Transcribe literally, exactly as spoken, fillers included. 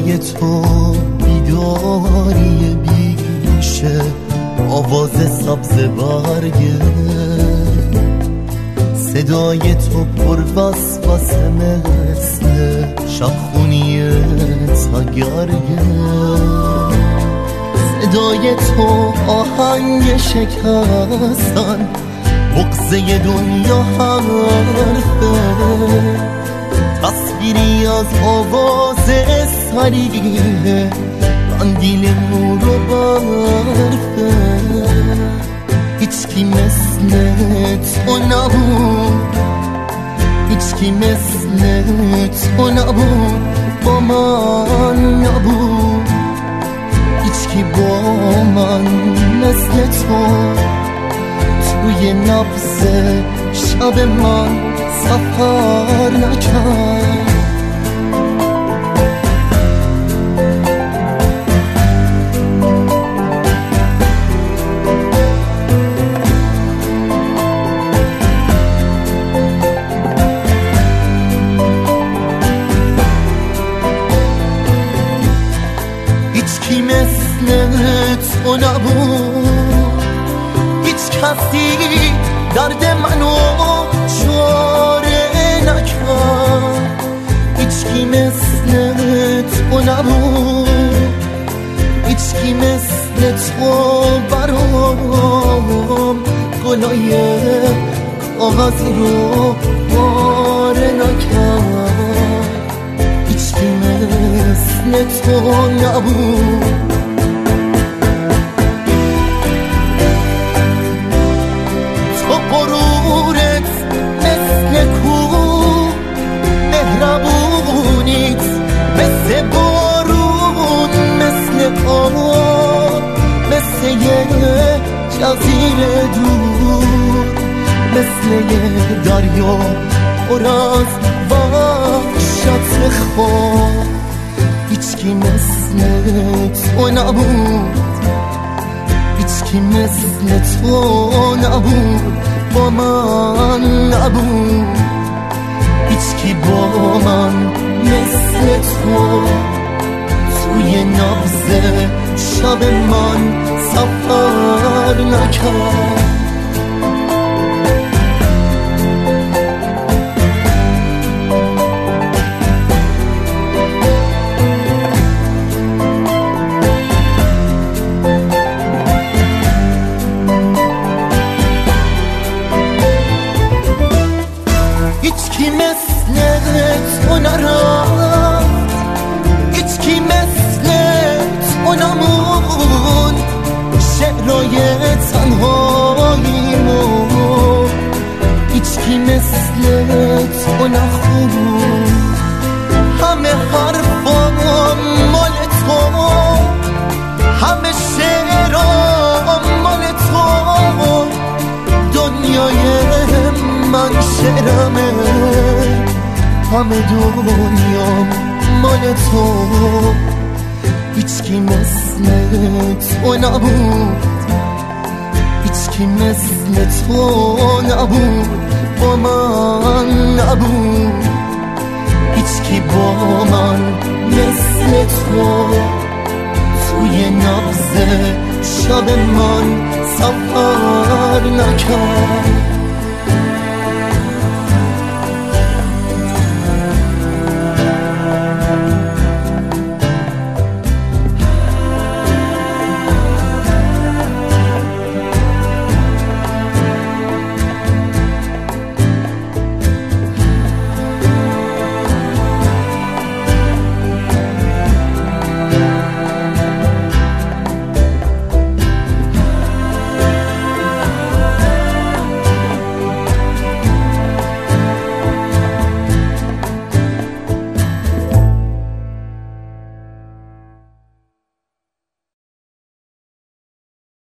صدای تو بیداری بیشه، آواز سبز برگه، صدای تو پر وسوسه مثل شبخونی تگرگه، صدای تو آهنگ شکستن، بغضه دنیا حرفه، تصویری از آواز سریع قندیل نور و برفه. هیچکی مثل تو نبود، هیچکی مثل تو نبود، با من نبود، هیچکی با من مثل تو توی نبض شب من سفر نکرد. هیچکی مثل تو نبود، هیچ کسی درد منو چاره نکرد. هیچکی مثل تو نبود، هیچکی مثل تو برام گلای کاغذی رو پاره نکرد. هیچکی مثل تو نبود. تو غرورت مثل کوه، مهربونیت مثل بارون، مثل آب، مثل یه جزیره دور، مثل یه دریا پر از وحشت خواب. هیچکی مثل تو نبود، هیچکی مثل تو نبود، با من نبود، هیچکی با من مثل تو توی نبض شب من سفر نکرد. هیچکی مثل تو نرفت، هیچکی مثل تو نمون، شعرهای تنهاییمو هیچکی مثل تو نخون. همه حرفام مال تو، همه شعرام مال تو، دنیای من شعرمه، همه دنیام مال تو. هیچکی مثل تو نبود، هیچکی مثل تو نبود، با من نبود، هیچکی با من مثل تو توی نبض شب من سفر نکرد.